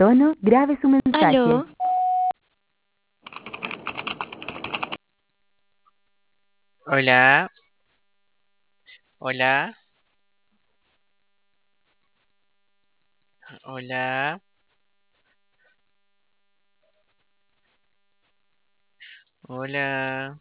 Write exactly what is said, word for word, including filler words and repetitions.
tono, grabe su mensaje. Aló, Hola, hola, hola, hola.